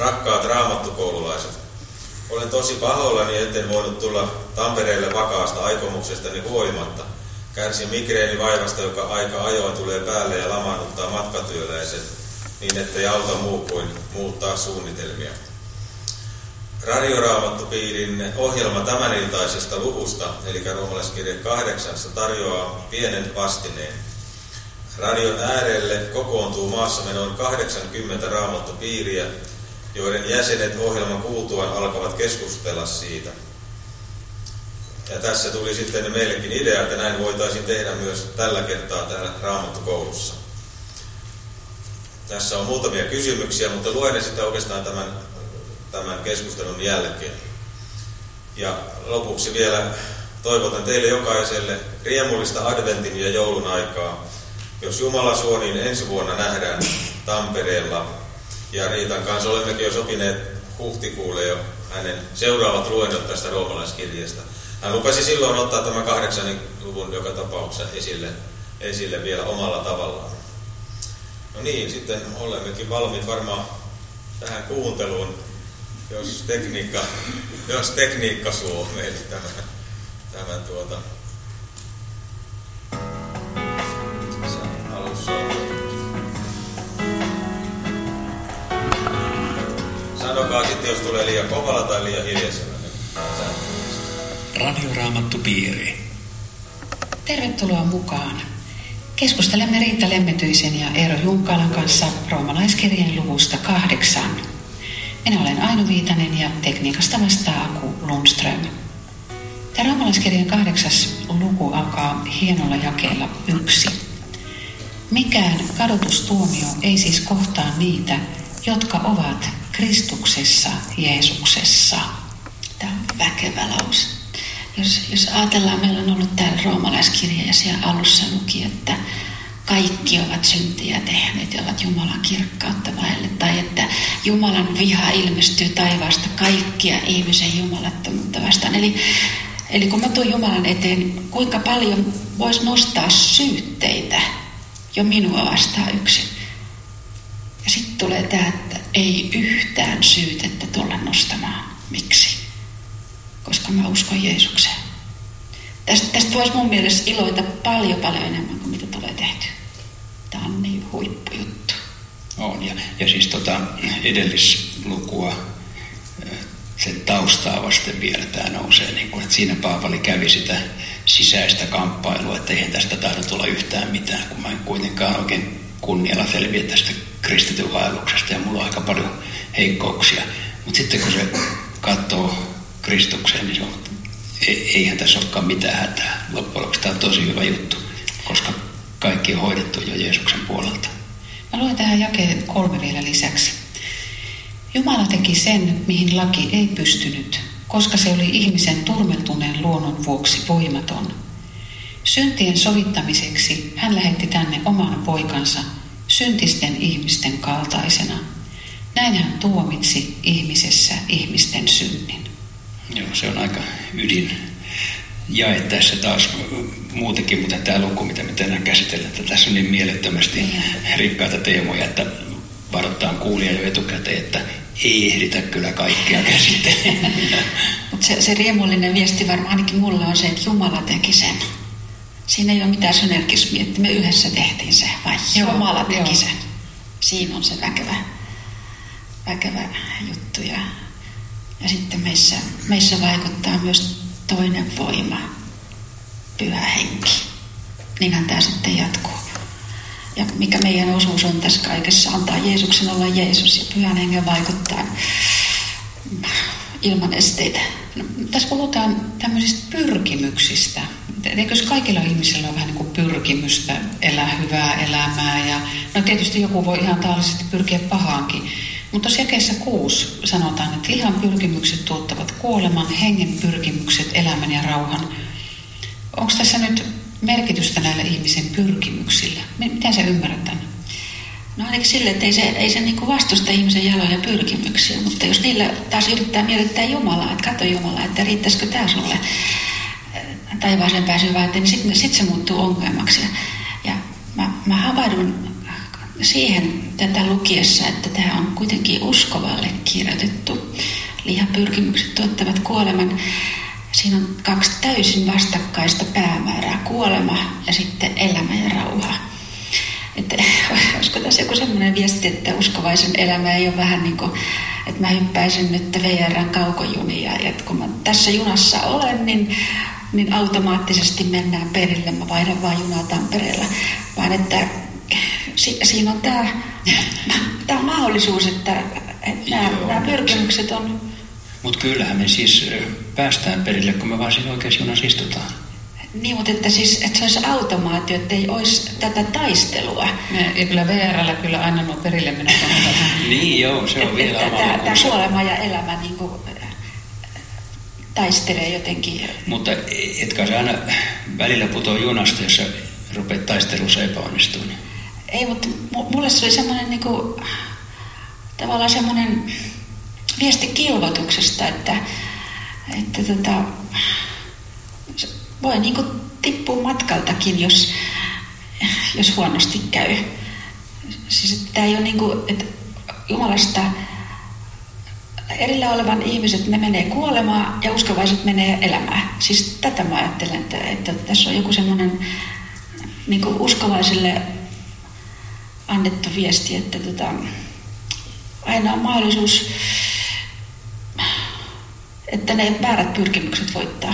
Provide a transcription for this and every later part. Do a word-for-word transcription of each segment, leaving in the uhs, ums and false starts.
Rakkaat raamattukoululaiset, olen tosi pahoillani, etten voinut tulla Tampereelle vakaasta aikomuksestani huolimatta. Kärsin migreenivaivasta, joka aika ajoin tulee päälle ja lamaannuttaa matkatyöläiset, niin ettei auta muu kuin muuttaa suunnitelmia. Radioraamattupiirin ohjelma tämäniltaisesta luvusta, eli roomalaiskirje kahdeksasta, tarjoaa pienen vastineen. Radion äärelle kokoontuu maassamme noin kahdeksankymmentä raamattupiiriä, joiden jäsenet ohjelman kuultuaan alkavat keskustella siitä. Ja tässä tuli sitten meillekin idea, että näin voitaisiin tehdä myös tällä kertaa täällä Raamattukoulussa. Tässä on muutamia kysymyksiä, mutta luen ne sitten oikeastaan tämän, tämän keskustelun jälkeen. Ja lopuksi vielä toivotan teille jokaiselle riemullista adventin ja joulun aikaa. Jos Jumala suo, niin ensi vuonna nähdään Tampereella. Ja Riitan kanssa olemmekin jo sopineet huhtikuulle jo hänen seuraavat luennot tästä roomalaiskirjeestä. Hän lupasi silloin ottaa tämän kahdeksannen luvun joka tapauksessa esille, esille vielä omalla tavallaan. No niin, sitten olemmekin valmiit varmaan tähän kuunteluun, jos tekniikka, jos tekniikka suo meille tämän, tämän tuota... alussa. Sanokaa sitten, jos tulee liian kovalla tai liian hiljaisella. Radioraamattupiiri. Tervetuloa mukaan. Keskustelemme Riitta Lemmetyisen ja Eero Junkalan kanssa roomalaiskirjeen luvusta kahdeksan. Minä olen Aino Viitanen ja tekniikasta vastaa Aku Lundström. Tämä roomalaiskirjeen kahdeksas luku alkaa hienolla jakeella yksi. Mikään kadotustuomio ei siis kohtaa niitä, jotka ovat Kristuksessa Jeesuksessa. Tämä on väkevä lause. Jos, jos ajatellaan, meillä on ollut täällä roomalaiskirja ja siellä alussa luki, että kaikki ovat syntiä tehneet ja ovat Jumalan kirkkautta vaille. Tai että Jumalan viha ilmestyy taivaasta kaikkia ihmisen jumalattomuutta vastaan. Eli, eli kun mä tuun Jumalan eteen, kuinka paljon voisi nostaa syytteitä jo minua vastaan yksin. Ja sitten tulee tämä, että ei yhtään syytettä tulla nostamaan. Miksi? Koska mä uskon Jeesukseen. Tästä, tästä voisi mun mielestä iloita paljon paljon enemmän kuin mitä tulee tehty. Tämä on niin huippujuttu. On, ja, ja siis tota edellislukua, sen taustaa vasten vielä tämä nousee, niin kuin, että siinä Paavali kävi sitä sisäistä kamppailua, että eihän tästä tahdo tulla yhtään mitään, kun mä en kuitenkaan oikein kunnialla selviä tästä kristityn vaelluksesta ja mulla on aika paljon heikkouksia. Mutta sitten kun se katsoo Kristukseen, niin se on, eihän tässä olekaan mitään hätää. Loppujen lopuksi tämä on tosi hyvä juttu, koska kaikki on hoidettu jo Jeesuksen puolelta. Mä luen tähän jakeen kolme vielä lisäksi. Jumala teki sen, mihin laki ei pystynyt, koska se oli ihmisen turmeltuneen luonnon vuoksi voimaton. Syntien sovittamiseksi hän lähetti tänne oman poikansa syntisten ihmisten kaltaisena. Näin hän tuomitsi ihmisessä ihmisten synnin. Joo, se on aika ydin jae tässä taas muutenkin, mutta tämä luku, mitä me tänään käsitellään, että tässä on niin mielettömästi rikkaita teemoja, että varoittaa kuulija jo etukäteen, että ei ehditä kyllä kaikkea käsitellä. Mutta se, se riemullinen viesti varmaan ainakin mulle on se, että Jumala teki sen. Siinä ei ole mitään synergismiä, että me yhdessä tehtiin se, vai joo, Jumala teki joo. sen. Siinä on se väkevä, väkevä juttu. Ja, ja sitten meissä, meissä vaikuttaa myös toinen voima, Pyhä Henki. Niinhän tämä sitten jatkuu. Ja mikä meidän osuus on tässä kaikessa, antaa Jeesuksen olla Jeesus ja Pyhän Hengen vaikuttaa ilman esteitä. No, tässä puhutaan tämmöisistä pyrkimyksistä. Eikö kaikilla ihmisillä ole vähän niin kuin pyrkimystä elää hyvää elämää? Ja, no tietysti joku voi ihan taallisesti pyrkiä pahaankin. Mutta tuossa jakeessa kuusi sanotaan, että lihan pyrkimykset tuottavat kuoleman, hengen pyrkimykset elämän ja rauhan. Onko tässä nyt merkitystä näillä ihmisen pyrkimyksillä? Miten sä ymmärrät tämän? No ainakin sille, että ei se, ei se niin kuin vastusta ihmisen jaloja pyrkimyksiä, mutta jos niillä taas yrittää miellyttää Jumalaa, että katso Jumalaa, että riittäisikö tämä sulle taivaaseen pääsyä, niin sitten sit se muuttuu ongelmaksi. Ja, ja mä, mä havaidun siihen tätä lukiessa, että tämä on kuitenkin uskovalle kirjoitettu. Lihapyrkimykset tuottavat kuoleman. Siinä on kaksi täysin vastakkaista päämäärää, kuolema ja sitten elämä ja rauha. Että, olisiko tässä joku semmoinen viesti, että uskovaisen elämä ei ole vähän niin kuin, että mä hyppäisin nyt V R:n kaukojunia ja että kun mä tässä junassa olen, niin, niin automaattisesti mennään perille, mä vaihdan vaan junaa Tampereella. Vaan että si, siinä on tämä, tämä mahdollisuus, että, että nämä, nämä pyrkimykset on... Mutta kyllähän me siis päästään perille, kun me vaan siinä oikeassa junassa istutaan. Niin, mutta että, siis, että se olisi automaatio, että ei olisi tätä taistelua. Ja kyllä V R:llä kyllä aina nuo perille menee. Niin joo, se on et, vielä oma Tämä kuolema ja elämä niin kuin, taistelee jotenkin. Mutta etkä se aina välillä putoaa junasta, jos sä rupeat taistelussa epäonnistumaan. Ei, mutta mulle se oli semmoinen niin kuin, tavallaan semmoinen viesti kilvoituksesta, että, että tota, voi niin kuin tippua matkaltakin, jos, jos huonosti käy. Siis että tämä ei ole niin kuin, että Jumalasta erillä olevan ihmiset, ne menee kuolemaan ja uskovaiset menee elämään. Siis tätä mä ajattelen, että, että tässä on joku semmoinen niin kuin uskovaisille annettu viesti, että tota, aina on mahdollisuus, että ne väärät pyrkimykset voittaa.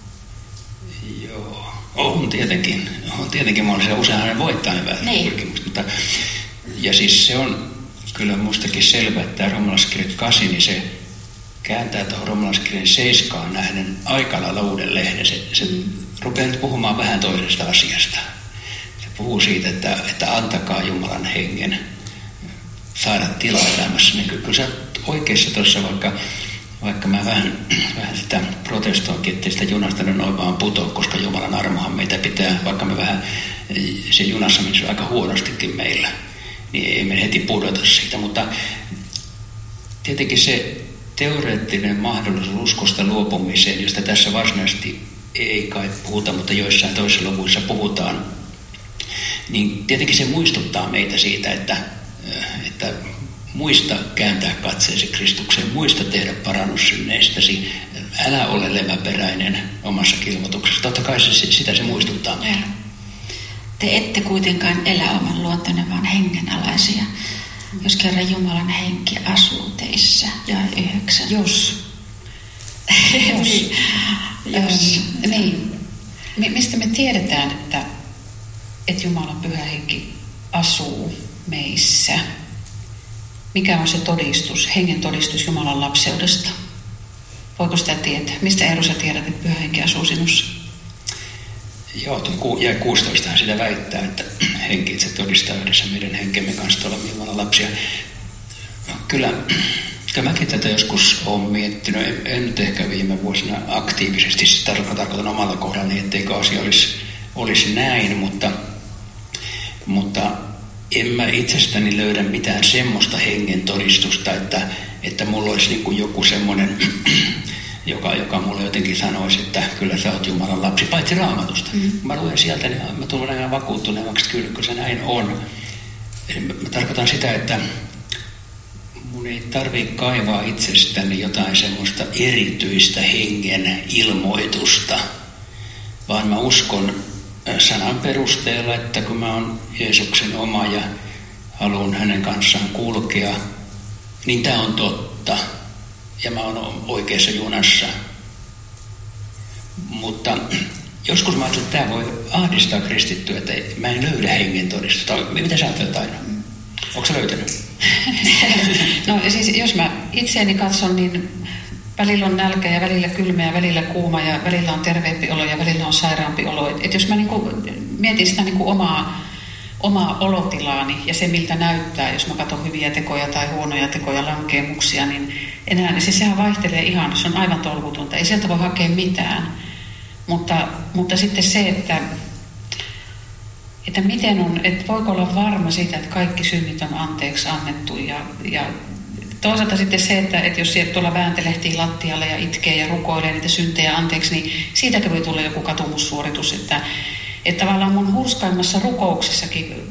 Joo, on tietenkin. On tietenkin mahdollista. Useinhan ne voittaa ne väärät niin. pyrkimykset. Mutta, ja siis se on kyllä mustakin selvä, että tämä Roomalaiskirja kahdeksan, niin se kääntää tuohon Roomalaiskirjan seitsemään nähden aika lailla uuden lehden. Se, se rupeaa nyt puhumaan vähän toisesta asiasta. Se puhuu siitä, että, että antakaa Jumalan hengen saada tilaa elämässä. Niin kyllä sä oikeassa tuossa, vaikka, vaikka mä vähän, vähän sitä protestoinkin, että sitä junasta noin vaan putoa, koska Jumalan armohan meitä pitää, vaikka me vähän se junassa menisi aika huonostikin meillä, niin ei me heti pudota siitä. Mutta tietenkin se teoreettinen mahdollisuus uskosta luopumiseen, josta tässä varsinaisesti ei kai puhuta, mutta joissain toisissa luvuissa puhutaan, niin tietenkin se muistuttaa meitä siitä, että että muista kääntää katseesi Kristukseen, muista tehdä parannussyneistäsi, älä ole leväperäinen omassa kilvoituksessa. Totta kai se, sitä se muistuttaa meille. Te ette kuitenkaan elä oman luontonne, vaan hengenalaisia, jos kerran Jumalan henki asuu teissä. Ja yhdeksän. Jos. Jos. Jos. Ähm, niin. Mistä me tiedetään, että, että Jumalan pyhä henki asuu meissä? Mikä on se todistus, hengen todistus Jumalan lapseudesta? Voiko sitä tietää? Mistä Eero sä tiedät, että pyhä henki asuu sinussa? Joo, tuon jäi kuusitoista sitä väittää, että henki itse todistaa yhdessä meidän henkemme kanssa olemme Jumalan lapsia. No, kyllä, kyllä mäkin tätä joskus olen miettinyt, en, en nyt ehkä viime vuosina aktiivisesti, siis tarkoitan omalla kohdalla niin, etteikö asia olisi, olisi näin, mutta, mutta en mä itsestäni löydä mitään semmoista hengen todistusta, että, että mulla olisi niin kuin joku semmoinen, joka, joka mulle jotenkin sanoisi, että kyllä sä oot Jumalan lapsi, paitsi Raamatusta. Mm. Kun mä luen sieltä, niin mä tulen aina vakuuttuneeksi, että kyllä kun se näin on. Eli mä tarkoitan sitä, että mun ei tarvitse kaivaa itsestäni jotain semmoista erityistä hengen ilmoitusta, vaan mä uskon sanan perusteella, että kun mä oon Jeesuksen oma ja haluan hänen kanssaan kulkea, niin tää on totta. Ja mä oon oikeassa junassa. Mutta joskus mä ajattelin, että tää voi ahdistaa kristittyä, että mä en löydä hengen todistusta. Mitä sä ajattelet aina? Onko sä löytänyt? No siis jos mä itseäni katson, niin välillä on nälkä ja välillä kylmä ja välillä kuuma ja välillä on terveempi olo ja välillä on sairaampi olo. Et, et jos mä niinku mietin sitä niinku omaa, omaa olotilaani ja se miltä näyttää, jos mä katson hyviä tekoja tai huonoja tekoja, lankemuksia, niin enää, siis sehän vaihtelee ihan, se on aivan tolkutonta. Ei sieltä voi hakea mitään. Mutta, mutta sitten se, että, että miten on, että voiko olla varma siitä, että kaikki synnit on anteeksi annettu ja, ja toisaalta sitten se, että, että jos sieltä tuolla vääntelehtii lattialle ja itkee ja rukoilee niitä syntejä anteeksi, niin siitäkin voi tulla joku katumussuoritus, että, että tavallaan mun hurskaimmassa rukouksessakin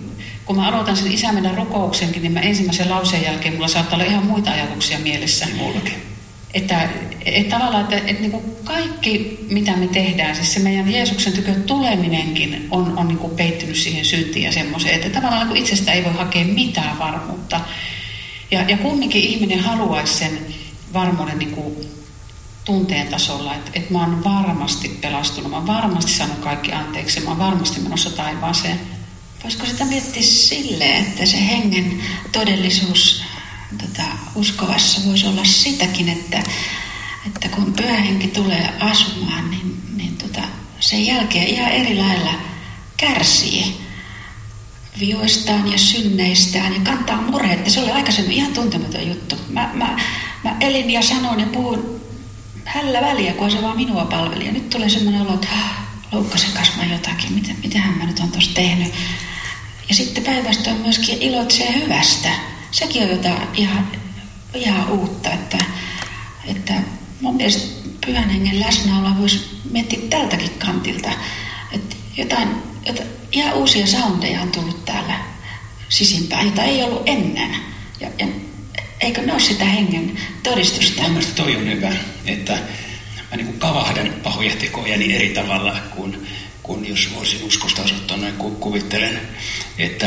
kun mä aloitan sen Isä meidän rukouksenkin, niin mä ensimmäisen lauseen jälkeen mulla saattaa olla ihan muita ajatuksia mielessä. Niin mullakin. Että, että tavallaan, että, että niin kuin kaikki, mitä me tehdään, siis se meidän Jeesuksen tykö tuleminenkin on, on niin kuin peittynyt siihen syntiin ja semmoiseen, että tavallaan niin kuin itsestä ei voi hakea mitään varmuutta. Ja, ja kumminkin ihminen haluaisi sen varmuuden niin kuin tunteen tasolla, että, että mä oon varmasti pelastunut, mä oon varmasti saanut kaikki anteeksi, mä oon varmasti menossa taivaaseen. Voisiko sitä miettiä silleen, että se hengen todellisuus tota, uskovassa voisi olla sitäkin, että, että kun pyhä henki tulee asumaan, niin, niin tota, sen jälkeen ihan eri lailla kärsii vioistaan ja synneistään ja kantaa murheita. Se oli aikaisemmin ihan tuntematon juttu. Mä, mä, mä elin ja sanoin ja puhun hällä väliä, kun se vaan minua palveli. Ja nyt tulee semmoinen olo, että loukkasenkas mä jotakin, miten, mitähän mä nyt on tuossa tehnyt. Ja sitten päivästä on myöskin iloitsee hyvästä. Sekin on jotain ihan, ihan uutta, että, että mun mielestä pyhän hengen läsnäoloa voisi miettiä tältäkin kantilta. Että jotain, jotain, ihan uusia soundeja on tullut täällä sisimpään, jota ei ollut ennen. Ja, ja eikö ne ole sitä hengen todistusta? Mielestäni toi on hyvä, että mä niin kuin kavahdan pahoja tekoja niin eri tavalla kuin, kuin jos voisin uskosta osoittaa noin kuvittelen, että,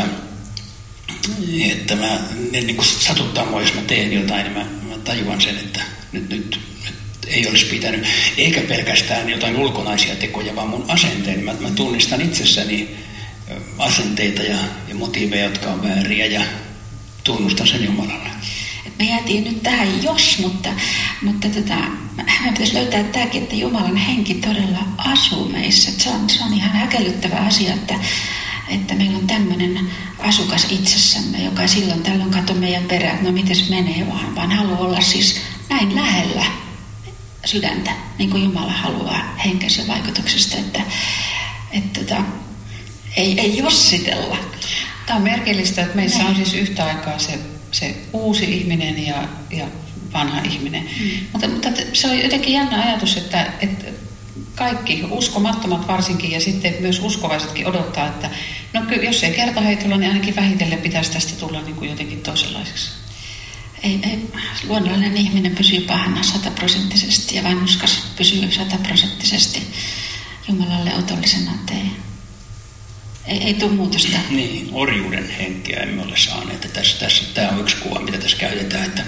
että mä, ne niin kuin satuttaa mua, jos mä teen jotain, niin mä, mä tajuan sen, että nyt, nyt, nyt ei olisi pitänyt, eikä pelkästään jotain ulkonaisia tekoja, vaan mun asenteeni. Mä, mä tunnistan itsessäni asenteita ja, ja motiiveja, jotka on vääriä ja tunnustan sen Jumalalle. Me jäätiin nyt tähän jos, mutta, mutta tota, meidän pitäisi löytää tämäkin, että Jumalan henki todella asuu meissä. Se on, se on ihan häkellyttävä asia, että, että meillä on tämmöinen asukas itsessämme, joka ei silloin tällöin katso meidän perään, no mites menee vaan, vaan haluaa olla siis näin lähellä sydäntä, niin kuin Jumala haluaa henkensä vaikutuksesta, että, että tota, ei, ei jossitella. Tämä on merkillistä, että meissä Näin. on siis yhtä aikaa se, se uusi ihminen ja, ja vanha ihminen. Mm. Mutta, mutta se on jotenkin jännä ajatus, että, että kaikki, uskomattomat varsinkin ja sitten myös uskovaisetkin odottaa, että no kyllä, jos ei kertaheitolla, niin ainakin vähitellen pitäisi tästä tulla niin kuin jotenkin toisenlaiseksi. Ei, ei, luonnollinen ihminen pysyy pahana sataprosenttisesti ja vanhuskas pysyy sataprosenttisesti Jumalalle otollisena, että ei, ei, ei tule muutosta. Niin, orjuuden henkeä emme ole saaneet. Että tässä, tässä, tämä on yksi kuva, mitä tässä käytetään, että,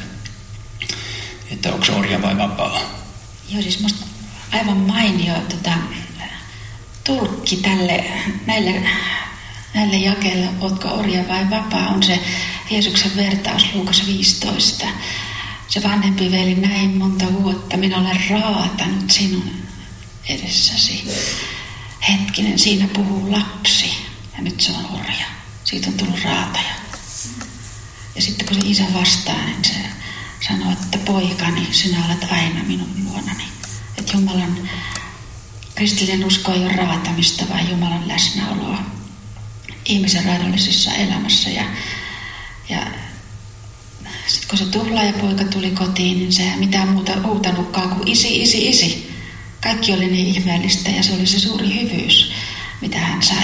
että onko se orja vai vapaa. Joo, siis musta aivan mainio tota, tulkki tälle, näille, näille jakeille, ootko orja vai vapaa, on se Jeesuksen vertaus Luukas viisitoista. Se vanhempi veli, näin monta vuotta minä olen raatanut sinun edessäsi. Hetkinen, siinä puhuu lapsi ja nyt se on orja. Siitä on tullut raataja. Ja sitten kun se isä vastaa, niin se sanoo, että poikani, sinä olet aina minun luonani. Että Jumalan kristillinen usko ei ole raatamista, vaan Jumalan läsnäoloa ihmisen raadollisessa elämässä. Ja, ja sitten kun se tuhlaajapoika tuli kotiin, niin sehän mitään muuta huutanutkaan kuin isi, isi, isi. Kaikki oli niin ihmeellistä ja se oli se suuri hyvyys, mitä hän sai.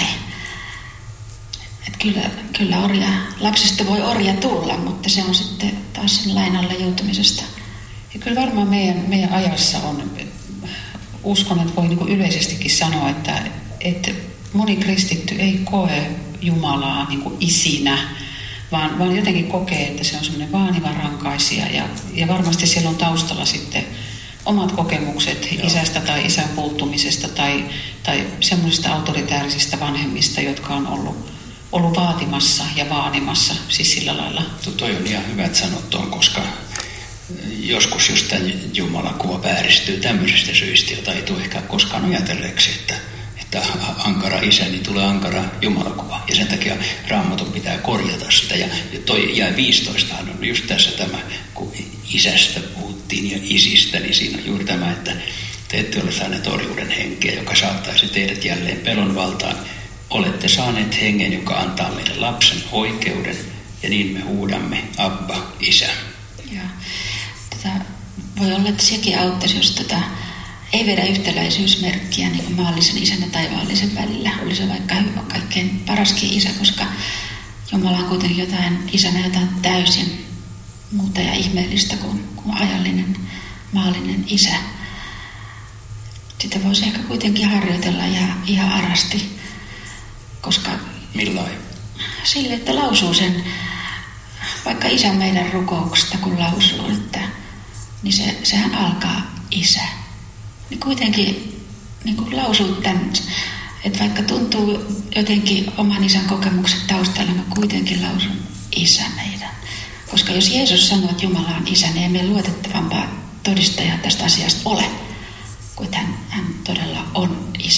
Että kyllä, kyllä orja, lapsesta voi orja tulla, mutta se on sitten taas sen lainalle joutumisesta. Ja kyllä varmaan meidän, meidän ajassa on, uskon, että voi niin kuin yleisestikin sanoa, että, että moni kristitty ei koe Jumalaa niin kuin isinä, vaan, vaan jotenkin kokee, että se on semmoinen vaanivan rankaisija ja, ja varmasti siellä on taustalla sitten omat kokemukset Joo. isästä tai isän puuttumisesta tai, tai semmoisista autoritäärisistä vanhemmista, jotka on ollut, ollut vaatimassa ja vaanimassa, siis sillä lailla. Toi on ihan hyvä, että sanot tuon, koska joskus just tämä Jumalakuva vääristyy tämmöisistä syistä, jota ei tule ehkä koskaan ajatelleeksi, että, että ankara isä, niin tulee ankara Jumalakuva. Ja sen takia Raamatun pitää korjata sitä. Ja toi jäi viisitoista on just tässä tämä, kun isästä puhuttiin ja isistä, niin siinä on juuri tämä, että te ette ole saaneet orjuuden henkeä, joka saattaisi teidät jälleen pelon valtaan. Olette saaneet hengen, joka antaa meille lapsen oikeuden, ja niin me huudamme, Abba, Isä. Joo. Tätä voi olla, että sekin auttaisi, jos tota, ei vedä yhtäläisyysmerkkiä niin maallisen isän ja taivaallisen välillä. Oli se vaikka hyvä, kaikkein paraskin isä, koska Jumala on kuitenkin jotain, isänä jotain täysin muuta ja ihmeellistä kuin, kuin ajallinen, maallinen isä. Sitä voisi ehkä kuitenkin harjoitella ja ihan arasti, koska... Millain? Sille, että lausuu sen, vaikka isä meidän rukouksesta kun lausuu, että, niin se, sehän alkaa isä. Niin kuitenkin niin kuin lausuu tämän, että vaikka tuntuu jotenkin oman isän kokemukset taustalla, mä kuitenkin lausun isä meidän. Koska jos Jeesus sanoo, että Jumala on isä, niin ei meillä luotettavampaa todistajaa tästä asiasta ole, kuin että hän, hän todella on isä.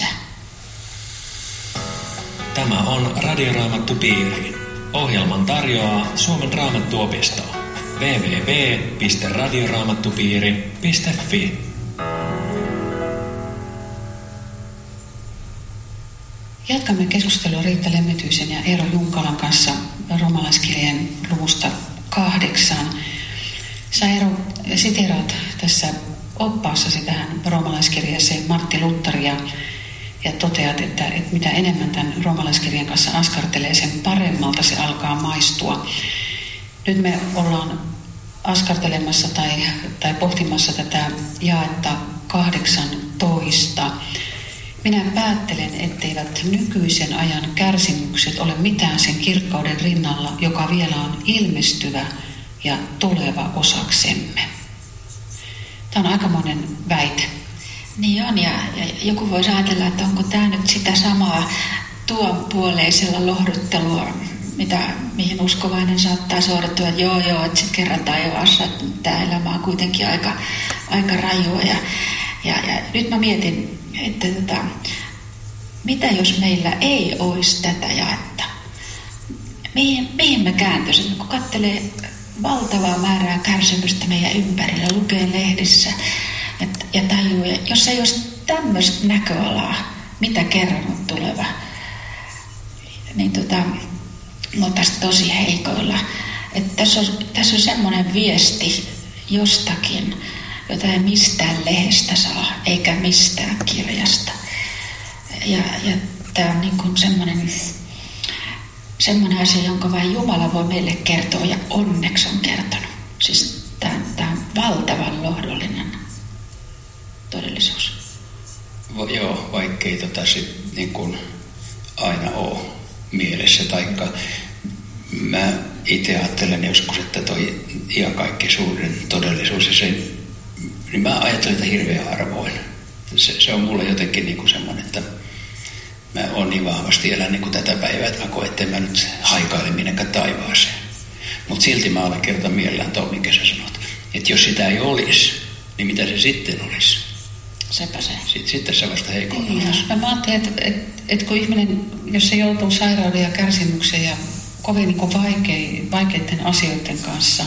Tämä on Radioraamattupiiri. Ohjelman tarjoaa Suomen Raamattuopisto. double-u double-u double-u piste radioraamattupiiri piste fi. Jatkamme keskustelua Riitta Lemmetyisen ja Eero Junkalan kanssa roomalaiskirjeen luvusta kahdeksan. Sä Eero siteeraat tässä oppaassasi tähän roomalaiskirjeeseen Martti Lutheria ja toteat, että, että mitä enemmän tämän roomalaiskirjan kanssa askartelee, sen paremmalta se alkaa maistua. Nyt me ollaan askartelemassa tai, tai pohtimassa tätä jaetta kahdeksantoista. Minä päättelen, etteivät nykyisen ajan kärsimykset ole mitään sen kirkkauden rinnalla, joka vielä on ilmestyvä ja tuleva osaksemme. Tämä on aikamoinen väite. Niin on, ja, ja joku voisi ajatella, että onko tämä nyt sitä samaa tuonpuoleisella lohduttelua, mitä, mihin uskovainen saattaa suodattua, että joo joo, että sitten kerran taivaassa, että tämä elämä on kuitenkin aika, aika rajua. Ja, ja, ja nyt mä mietin, että tota, mitä jos meillä ei olisi tätä jaetta? Mihin, mihin me kääntyisimme, kun katselee valtavaa määrää kärsimystä meidän ympärillä, lukee lehdissä ja, ja tajuu, ja jos ei olisi tämmöistä näköalaa, mitä kerran on tuleva, niin tota, me oltaisiin tosi heikoilla. Että tässä on, tässä on semmoinen viesti jostakin, jota ei mistään lehdestä saa, eikä mistään kirjasta. Ja, ja tämä on niin kuin semmoinen, semmoinen asia, jonka vain Jumala voi meille kertoa, ja onneksi on kertonut. Siis tämä, tämä on valtavan lohdollinen todellisuus. Va, joo, vaikkei tota sit niin kuin aina ole mielessä, taikka mä itse ajattelen joskus, että toi iankaikkisuuden todellisuus ja sen, niin mä ajattelen, että hirveän harvoin. Se, se on mulle jotenkin niin kuin semmoinen, että mä oon niin vahvasti elän niin kuin tätä päivää, että mä koen, ettei mä nyt haikaile minnekään taivaaseen. Mutta silti mä allekirjoitan mielellään tuon, minkä sä sanot. Että jos sitä ei olisi, niin mitä se sitten olisi? Sepä se. Sitten, sitten se vasta heikoin niin, olisi. Mä ajattelin, että, että, että kun ihminen, jos se joutuu sairauden ja kärsimyksen ja kovin niin kuin vaikein, vaikeiden asioiden kanssa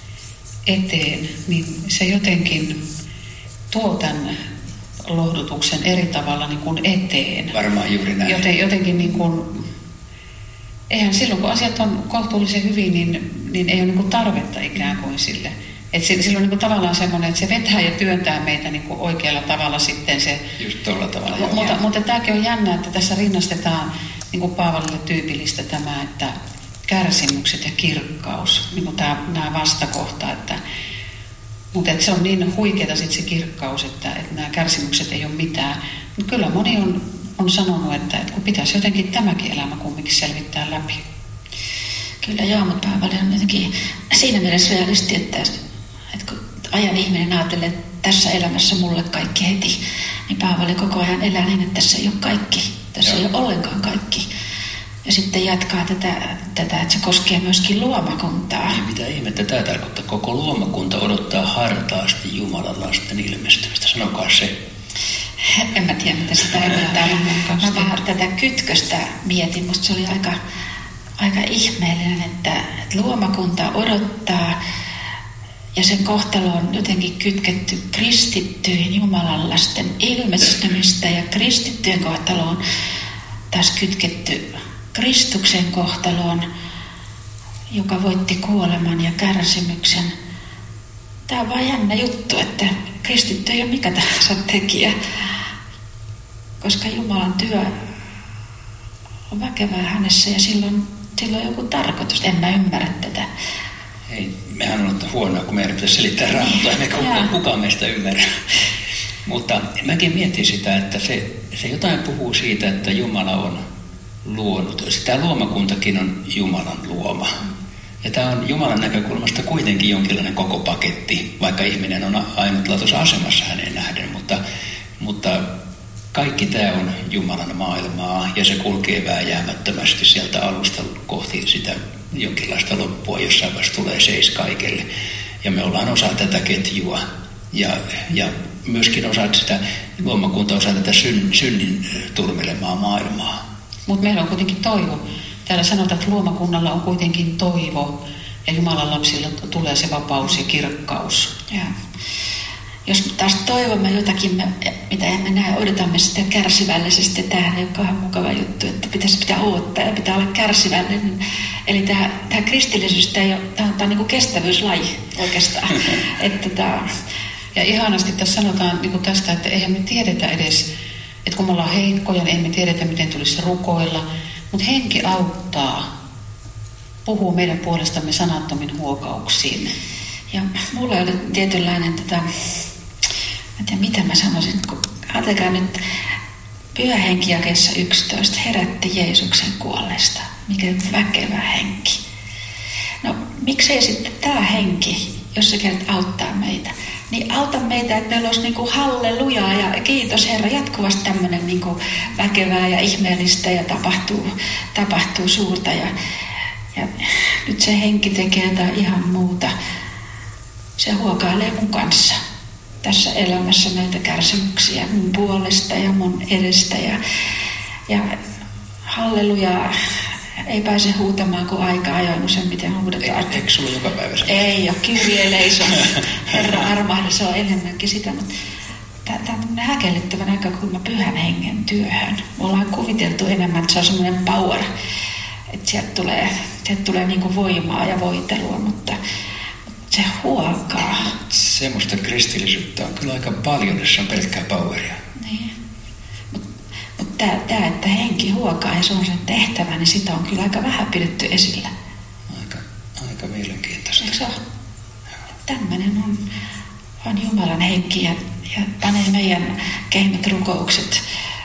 eteen, niin se jotenkin tuo tämän lohdutuksen eri tavalla niin kuin eteen. Varmaan juuri näin. Joten, jotenkin niin kuin, eihän silloin kun asiat on kohtuullisen hyvin, niin, niin ei ole niin kuin tarvetta ikään kuin sille. Että silloin niin kuin tavallaan semmoinen, että se vetää ja työntää meitä niin kuin oikealla tavalla sitten se. Just tuolla tavalla. Mutta, mutta, mutta tämäkin on jännä, että tässä rinnastetaan niin kuin Paavalille tyypillistä tämä, että kärsimykset ja kirkkaus, niin kuin tämä, nämä vastakohta, että mutta että se on niin huikeata sitten se kirkkaus, että, että nämä kärsimykset ei ole mitään. Mutta kyllä moni on, on sanonut, että, että kun pitäisi jotenkin tämäkin elämä kumminkin selvittää läpi. Kyllä joo, mutta Paavali on jotenkin siinä mielessä realisti, että, että kun ajan ihminen ajattelee, että tässä elämässä mulle kaikki heti, niin Paavali koko ajan elää niin, että tässä ei ole kaikki. Tässä joo. ei ole ollenkaan kaikki. Ja sitten jatkaa tätä, tätä, että se koskee myöskin luomakuntaa. Ja mitä ihmettä tämä tarkoittaa? Koko luomakunta odottaa hartaasti Jumalan lasten ilmestymistä. Sanokaa se. En mä tiedä, mitä sitä edetään. Mä vaan tätä kytköstä mietin. Musta se oli aika, aika ihmeellinen, että, että luomakunta odottaa ja sen kohtalo on jotenkin kytketty kristittyihin Jumalan lasten ilmestymistä. Ja kristittyjen kohtalo on taas kytketty Kristuksen kohtaloon, joka voitti kuoleman ja kärsimyksen. Tämä on vaan jännä juttu, että kristitty ei ole mikä tahansa tekijä, koska Jumalan työ on väkevää hänessä ja silloin sillä on joku tarkoitus. En mä ymmärrä tätä. Ei, mehän on ollut huonoa, kun meidän pitäisi selittää Raamattua, emmekä kukaan, kukaan meistä ymmärrä. Mutta mäkin mietin sitä, että se, se jotain puhuu siitä, että Jumala on luonut. Tämä luomakuntakin on Jumalan luoma. Ja tämä on Jumalan näkökulmasta kuitenkin jonkinlainen koko paketti, vaikka ihminen on ainutlaatuisessa asemassa hänen nähden. Mutta, mutta kaikki tämä on Jumalan maailmaa ja se kulkee vääjäämättömästi sieltä alusta kohti sitä jonkinlaista loppua, jossain vaiheessa tulee seis kaikelle. Ja me ollaan osa tätä ketjua ja, ja myöskin osa sitä, luomakunta osa tätä syn, synnin turmelemaa maailmaa. Mutta meillä on kuitenkin toivo. Täällä sanotaan, että luomakunnalla on kuitenkin toivo ja Jumalan lapsilla tulee se vapaus ja kirkkaus. Ja. Jos taas toivomme jotakin, mitä emme näe, odotamme sitä kärsivällisesti. Tämähän on kauhean mukava juttu, että pitäisi pitää odottaa ja pitää olla kärsivällinen. Eli tämä, tämä kristillisyys, tämä, on, tämä on, tämä on niin kuin kestävyyslaji oikeastaan. että tämä... Ja ihanasti tässä sanotaan niin kuin tästä, että eihän me tiedetä edes, että kun me ollaan heikkoja, niin emme tiedetä, miten tulisi rukoilla. Mutta henki auttaa, puhuu meidän puolestamme sanattomin huokauksiin. Ja mulla oli tietynlainen, tota, en tiedä mitä mä sanoisin, kun ajatelkaa nyt Pyhä Henki jakeessa yksitoista herätti Jeesuksen kuolleesta. Mikä väkevä henki. No miksei sitten tämä henki, jos se kerta auttaa meitä, niin auta meitä, että meillä olisi niin kuin hallelujaa ja kiitos Herra, jatkuvasti tämmöinen niin kuin väkevää ja ihmeellistä ja tapahtuu, tapahtuu suurta. Ja, ja nyt se henki tekee jotain ihan muuta. Se huokailee mun kanssa tässä elämässä näitä kärsimyksiä mun puolesta ja mun edestä. Ja, ja hallelujaa ei pääse huutamaan, kun aika ajoin useimmiten huudetaan. Eikö sulla joka päivä se? Ei ole, kirjeleissä on Herra armahda, se on enemmänkin sitä, mutta tämä on tämmöinen häkellyttävä näkökulma Pyhän Hengen työhön. Me ollaan kuviteltu enemmän, että se on semmoinen power, että sieltä tulee, sieltä tulee niin kuin voimaa ja voitelua, mutta se huokaa. Semmoista kristillisyyttä on kyllä aika paljon, jos on pelkkää poweria. Niin. Mutta mut tämä, tämä, että henki huokaa ja se on sen tehtävä, niin sitä on kyllä aika vähän pidetty esillä. Aika, aika mielenkiintoista. Eikö se ole? Tämmöinen on, on Jumalan henki ja, ja panee meidän kehmät rukoukset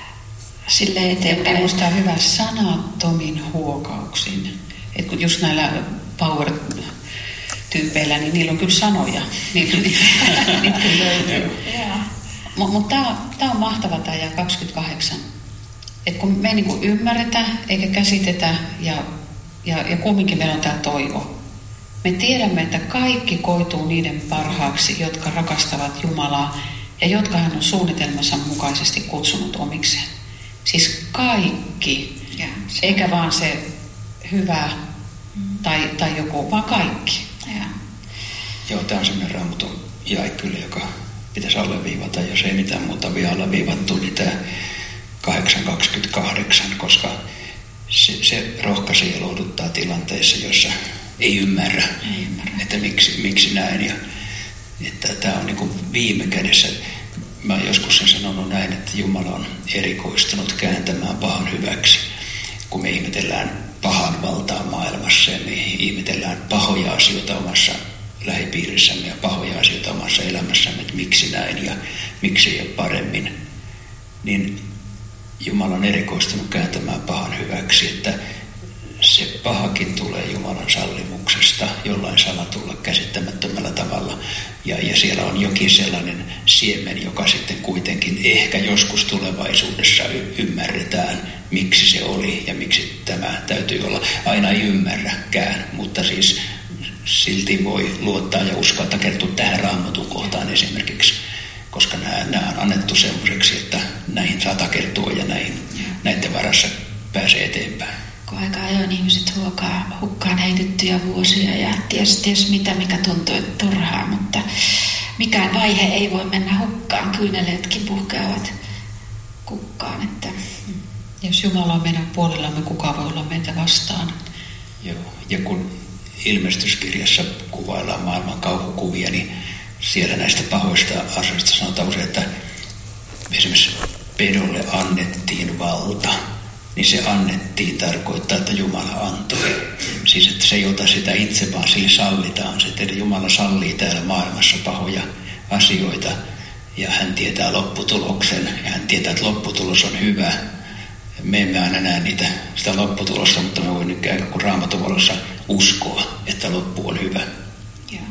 sille eteenpäin. Minusta on hyvä sanattomin huokauksin. Että kun just näillä power tyypeillä, niin niillä on kyllä sanoja. Niitä, niitä kyllä löytyy. Mutta mut tämä on mahtava tämä ja kaksikymmentäkahdeksan. Että kun me ei niinku ymmärretä eikä käsitetä ja, ja, ja kumminkin meillä on tämä toivo. Me tiedämme, että kaikki koituu niiden parhaaksi, jotka rakastavat Jumalaa ja jotka hän on suunnitelmansa mukaisesti kutsunut omikseen. Siis kaikki, ja, eikä vaan se hyvä mm. tai, tai joku, vaan kaikki. Ja. Joo, tämä on semmoinen Raamatun jae kyllä, joka pitäisi alleviivata, jos ei mitään muuta vielä alleviivattu, niin tämä kahdeksan kaksikymmentäkahdeksan, koska se, se rohkaisee ja lohduttaa tilanteissa, joissa ei ymmärrä, ei ymmärrä. että miksi, miksi näin. Ja, että tämä on niin kuin viime kädessä, mä olen joskus sen sanonut näin, että Jumala on erikoistunut kääntämään pahan hyväksi, kun me ihmetellään pahan valtaa maailmassa ja me ihmetellään pahoja asioita omassa lähipiirissämme ja pahoja asioita omassa elämässämme, että miksi näin ja miksi ei ole paremmin, niin Jumala on erikoistunut kääntämään pahan hyväksi, että se pahakin tulee Jumalan sallimuksesta jollain salatulla käsittämättömällä tavalla. Ja, ja siellä on jokin sellainen siemen, joka sitten kuitenkin ehkä joskus tulevaisuudessa y- ymmärretään, miksi se oli ja miksi tämä täytyy olla. Aina ei ymmärräkään, mutta siis silti voi luottaa ja uskaltaa kertoa tähän Raamatun kohtaan esimerkiksi, koska nämä, nämä on annettu semmoiseksi, että näihin saa takertua ja näihin, näiden varassa pääsee eteenpäin. Kun aika ajoin ihmiset huokaa hukkaan heitettyjä vuosia ja ties, ties mitä, mikä tuntuu turhaa, mutta mikään vaihe ei voi mennä hukkaan. Kyyneleetkin puhkeavat kukkaan. Että... Jos Jumala on meidän puolellamme, kuka voi olla meitä vastaan? Joo, ja kun ilmestyskirjassa kuvaillaan maailman kauhukuvia, niin siellä näistä pahoista asioista sanotaan usein, että esimerkiksi pedolle annettiin valta niin se annettiin tarkoittaa, että Jumala antoi. Siis että se ei ota sitä itse, vaan sille sallitaan. Se, että Jumala sallii täällä maailmassa pahoja asioita ja hän tietää lopputuloksen ja hän tietää, että lopputulos on hyvä. Me emme aina näe niitä, sitä lopputulosta, mutta me voimme nyt käydä kuin Raamatuvalossa uskoa, että loppu on hyvä. Joo.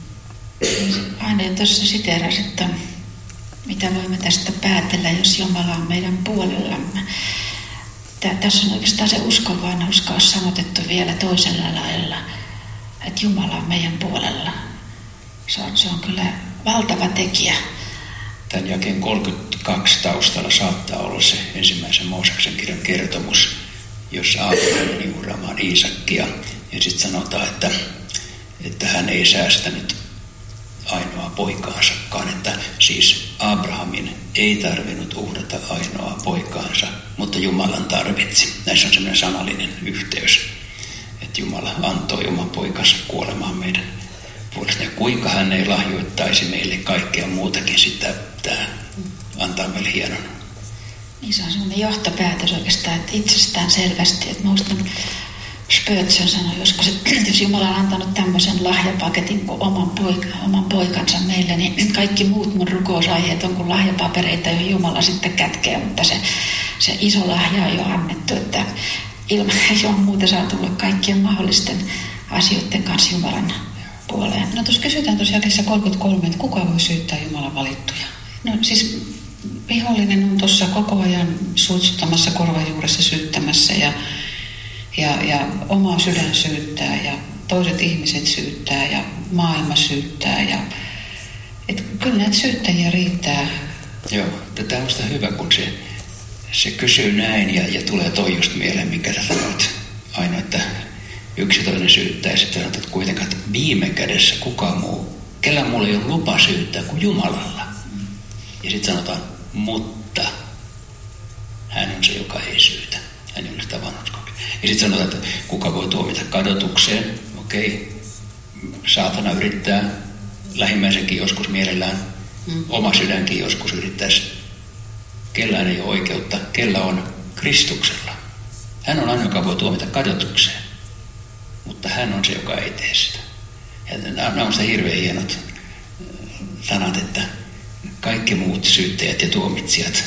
Aina tuossa siteerasi, että mitä voimme tästä päätellä, jos Jumala on meidän puolellamme. Tässä on oikeastaan se uskon vanhurskaus sanotettu vielä toisella lailla, että Jumala on meidän puolella. Se on, se on kyllä valtava tekijä. Tämän jakeen kolmekymmentäkaksi taustalla saattaa olla se ensimmäisen Mooseksen kirjan kertomus, jossa Abraham meni uhraamaan Iisakkia. Ja sitten sanotaan, että, että hän ei säästänyt ainoa poikaansakaan. Että siis Abrahamin ei tarvinnut uhrata ainoa poikaansa, mutta Jumalan tarvitsi. Näissä on sellainen sanallinen yhteys, että Jumala antoi oman poikansa kuolemaan meidän puolesta. Ja kuinka hän ei lahjoittaisi meille kaikkea muutakin, sitä tämä antaa meille hienon. Niin se on sellainen johtopäätös oikeastaan, että itsestään selvästi, että muistan Spörtsön sanoi joskus, että jos Jumala on antanut tämmöisen lahjapaketin kuin oman, poika, oman poikansa meille, niin kaikki muut mun rukousaiheet on kuin lahjapapereita, joihin Jumala sitten kätkee, mutta se, se iso lahja on jo annettu, että ilman ei ole muuta saa tulla kaikkien mahdollisten asioiden kanssa Jumalan puoleen. No tuossa kysytään tosiaan jakeessa kolmekymmentäkolme, että kuka voi syyttää Jumalan valittuja? No siis vihollinen on tuossa koko ajan suitsuttamassa korvajuuressa syyttämässä ja Ja, ja oma sydän syyttää ja toiset ihmiset syyttää ja maailma syyttää. Ja, et kyllä näitä syyttäjiä riittää. Joo, tämä on sitä hyvä, kun se, se kysyy näin ja, ja tulee toi just mieleen, minkä sä sanoit aina, että yksi toinen syyttää ja sitten sanot, että kuitenkaan että viime kädessä kuka muu, kellä mulla ei ole lupa syyttää kuin Jumalalla. Mm. Ja sitten sanotaan, mutta hän on se, joka ei syytä. Hän ei ole sitä vanhuskoa. Ja sitten sanotaan, että kuka voi tuomita kadotukseen. Okei, saatana yrittää, lähimmäisenkin joskus mielellään, mm. oma sydänkin joskus yrittäisi. Kellään ei ole oikeutta, kellä on Kristuksella. Hän on aina, joka voi tuomita kadotukseen, mutta hän on se, joka ei tee sitä. Ja nämä on sitä hirveän hienot sanat, että kaikki muut syyttäjät ja tuomitsijat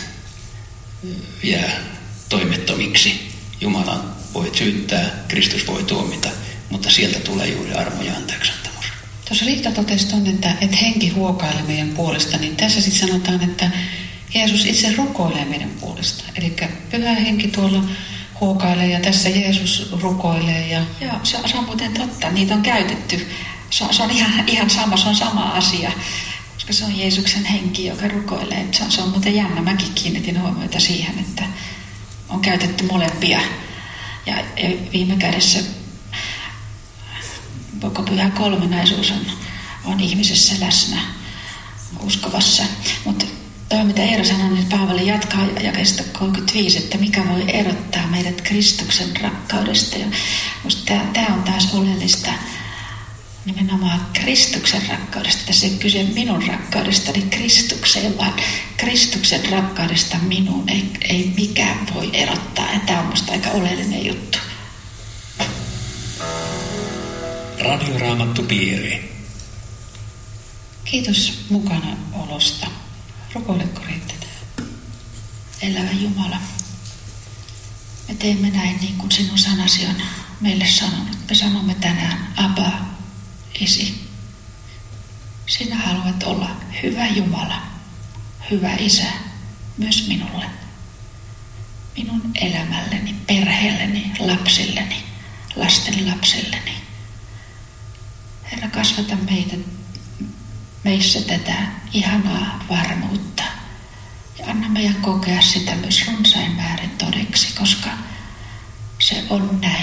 jää toimettomiksi. Jumala voi syyttää, Kristus voi tuomita, mutta sieltä tulee juuri armo ja anteeksiantamus. Tuossa Riitta totesi tuonne, että, että henki huokailee meidän puolesta, niin tässä sitten sanotaan, että Jeesus itse rukoilee meidän puolesta. Eli pyhä henki tuolla huokailee ja tässä Jeesus rukoilee. Ja... Joo, se, se on muuten totta. Niitä on käytetty. Se on, se on ihan, ihan sama, se on sama asia. Koska se on Jeesuksen henki, joka rukoilee. Se on, se on muuten jännä. Mäkin kiinnitin huomiota siihen, että on käytetty molempia. Ja, ja viime kädessä koko pyhä kolminaisuus on, on ihmisessä läsnä uskovassa. Mutta tuo, mitä Eero sanoi, niin Paavali jatkaa jakeesta kolmekymmentäviisi, että mikä voi erottaa meidät Kristuksen rakkaudesta. Ja tämä on taas oleellista nimenomaan Kristuksen rakkaudesta. Tässä ei kyse minun rakkaudestani Kristukseen, vaan Kristuksen rakkaudesta minuun ei, ei mikään voi erottaa. Ja tämä on minusta aika oleellinen juttu. Radioraamattupiiri. Kiitos mukana olosta. Rukoiletko Riitta? Elävä Jumala, me teemme näin niin kuin sinun sanasi on meille sanonut. Me sanomme tänään, Abba, Isi. Sinä haluat olla hyvä Jumala, hyvä Isä, myös minulle. Minun elämälleni, perheelleni, lapsilleni, lasten lapsilleni. Herra, kasvata meitä, meissä tätä ihanaa varmuutta. Ja anna meidän kokea sitä myös runsain määrin todeksi, koska se on näin.